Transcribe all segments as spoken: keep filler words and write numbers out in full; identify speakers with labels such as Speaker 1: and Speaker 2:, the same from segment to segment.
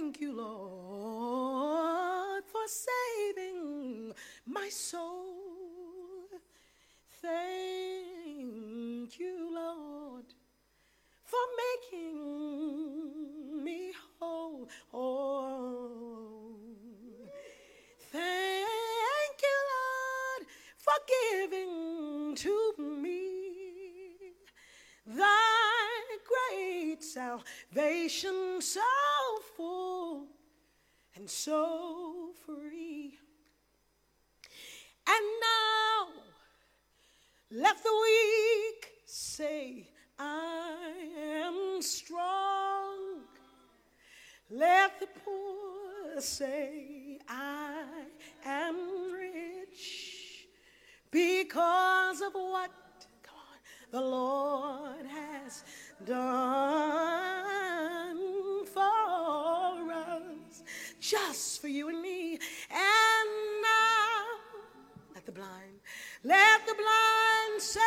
Speaker 1: thank you, Lord, for saving my soul. Thank you, Lord, for making me whole. Oh, thank you, Lord, for giving to me thy great salvation, so full and so free. And now let the weak say, I am strong. Let the poor say, I am rich, because of what, come on, the Lord has done for us, just for you and me. And now let the blind, let the blind say,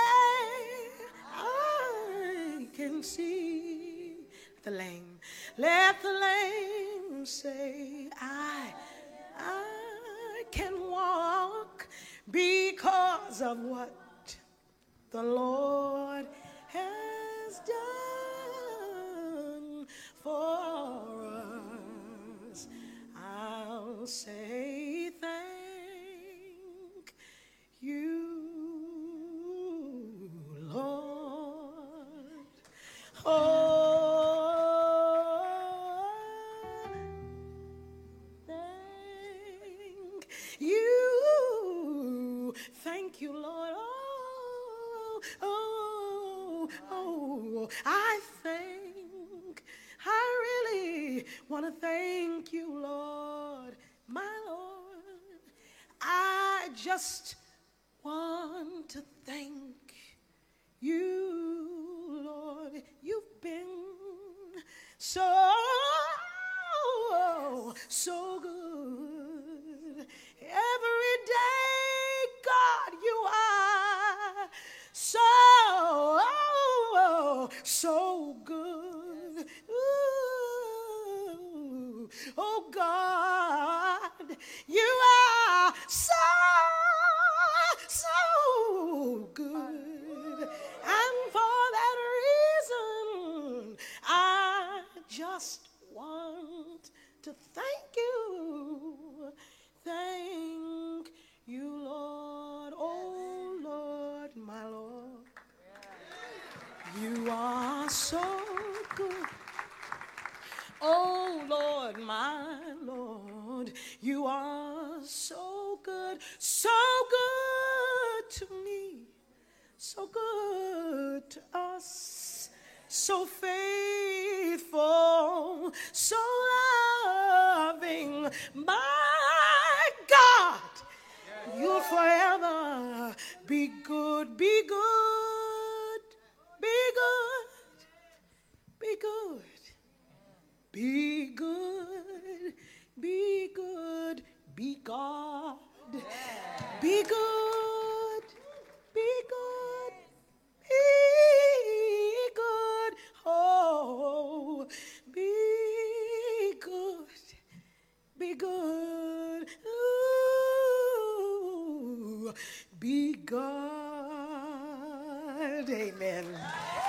Speaker 1: I can see. Let the lame, let the lame say, I, I can walk, because of what the Lord has done for us. I'll say thank you, Lord. Oh, thank you, thank you, Lord. Oh, oh, oh, I think, I really want to thank you, Lord, my Lord. I just want to thank you, Lord. You've been so, so good. Every day, God, you are so, so good. Ooh, oh, God, you are so, so good. And for that reason, I just want to thank you. Thank you, Lord. Oh, Lord, my Lord. You are so good. Oh, Lord, my Lord. You are so good. So good to me. So good to us, so faithful, so loving. My God, you'll forever be good, be good, be good, be good, be good, be good, be God, be good, be good, be good, oh, be good, be good, ooh, be God. Amen.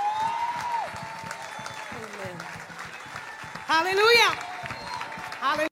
Speaker 1: Amen. Hallelujah. Hallelujah.